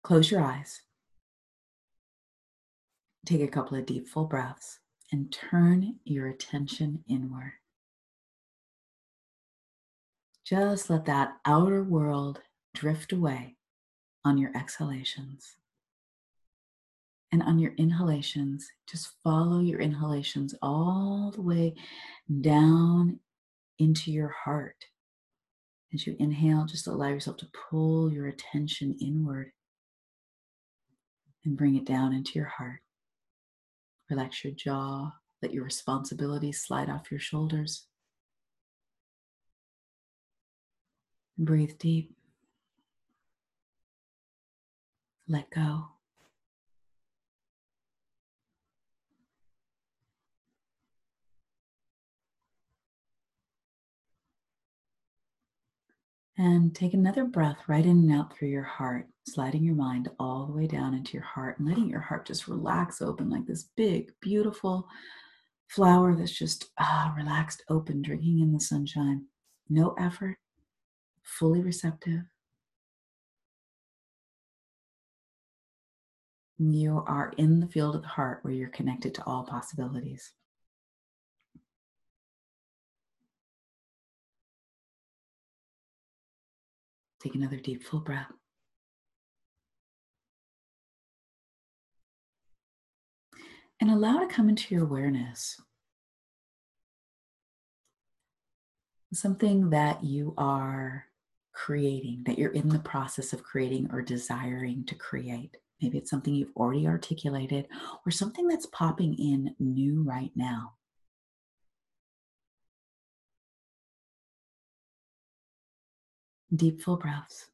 Close your eyes. Take a couple of deep, full breaths and turn your attention inward. Just let that outer world drift away on your exhalations. And on your inhalations, just follow your inhalations all the way down into your heart. As you inhale, just allow yourself to pull your attention inward and bring it down into your heart. Relax your jaw, let your responsibilities slide off your shoulders. Breathe deep. Let go. And take another breath right in and out through your heart, sliding your mind all the way down into your heart and letting your heart just relax open like this big, beautiful flower that's just relaxed open, drinking in the sunshine. No effort, fully receptive. You are in the field of the heart where you're connected to all possibilities. Take another deep, full breath. And allow to come into your awareness something that you are creating, that you're in the process of creating or desiring to create. Maybe it's something you've already articulated or something that's popping in new right now. Deep, full breaths.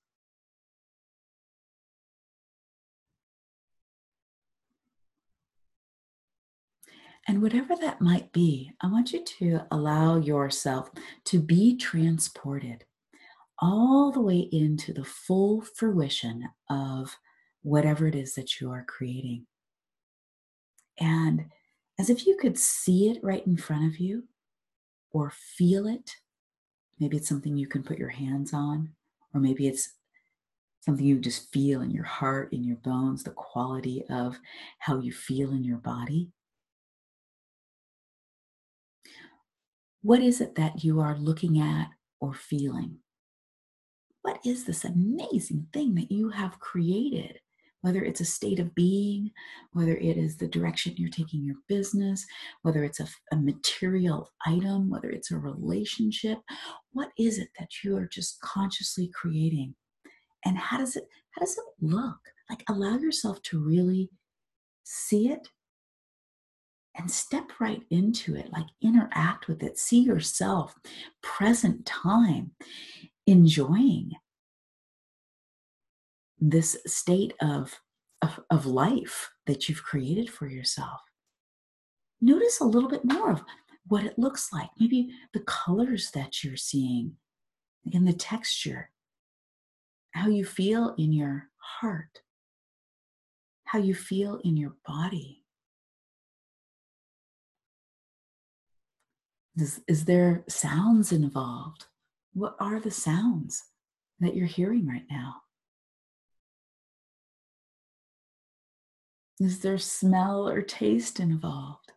And whatever that might be, I want you to allow yourself to be transported all the way into the full fruition of whatever it is that you are creating. And as if you could see it right in front of you or feel it. Maybe it's something you can put your hands on, or maybe it's something you just feel in your heart, in your bones, the quality of how you feel in your body. What is it that you are looking at or feeling? What is this amazing thing that you have created? Whether it's a state of being, whether it is the direction you're taking your business, whether it's a material item, whether it's a relationship, what is it that you are just consciously creating? And how does it look? Like, allow yourself to really see it and step right into it, like interact with it, see yourself present time, enjoying this state of life that you've created for yourself. Notice a little bit more of what it looks like, maybe the colors that you're seeing and the texture, how you feel in your heart, how you feel in your body. Is there sounds involved? What are the sounds that you're hearing right now? Is there smell or taste involved?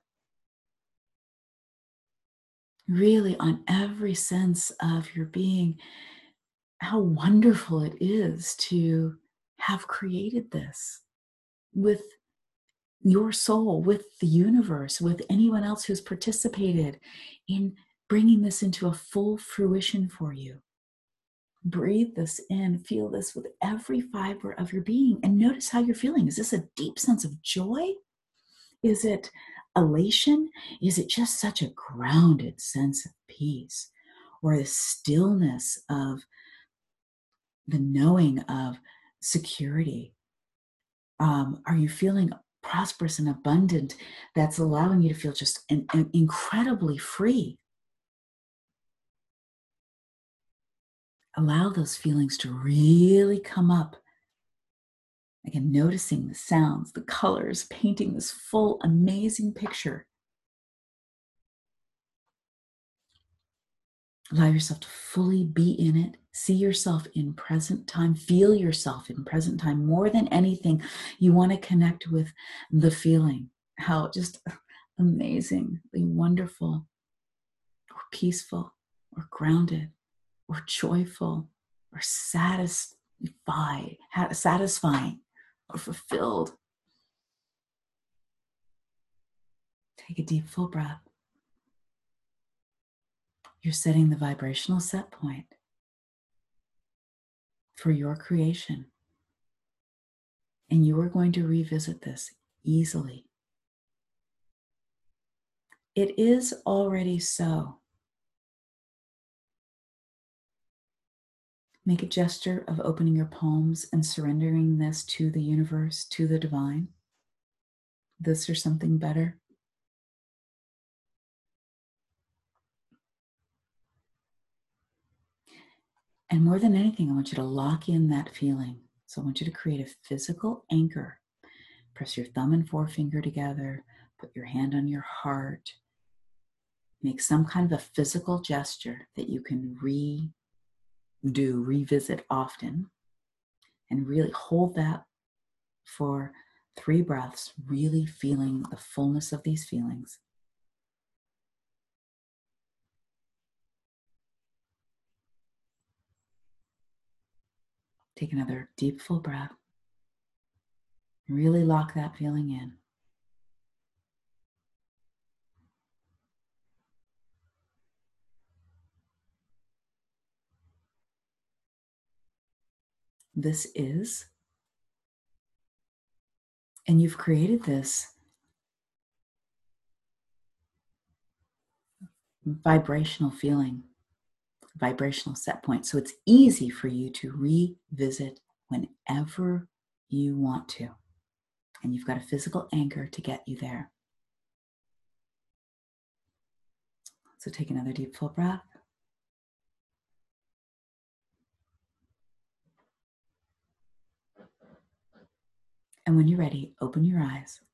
Really, on every sense of your being, how wonderful it is to have created this with your soul, with the universe, with anyone else who's participated in bringing this into a full fruition for you. Breathe this in, feel this with every fiber of your being, and notice how you're feeling. Is this a deep sense of joy? Is it elation? Is it just such a grounded sense of peace? Or the stillness of the knowing of security? Are you feeling prosperous and abundant that's allowing you to feel just incredibly free? Allow those feelings to really come up. Again, noticing the sounds, the colors, painting this full, amazing picture. Allow yourself to fully be in it, See yourself in present time. Feel yourself in present time. More than anything, you want to connect with the feeling, how just amazingly wonderful or peaceful or grounded or joyful or satisfying or fulfilled. Take a deep, full breath. You're setting the vibrational set point for your creation. And you are going to revisit this easily. It is already so. Make a gesture of opening your palms and surrendering this to the universe, to the divine. This or something better. And more than anything, I want you to lock in that feeling. So I want you to create a physical anchor. Press your thumb and forefinger together. Put your hand on your heart. Make some kind of a physical gesture that you can revisit often. And really hold that for 3 breaths, really feeling the fullness of these feelings. Take another deep, full breath. Really lock that feeling in. This is, and you've created this vibrational feeling, vibrational set point. So it's easy for you to revisit whenever you want to. And you've got a physical anchor to get you there. So take another deep, full breath. And when you're ready, open your eyes.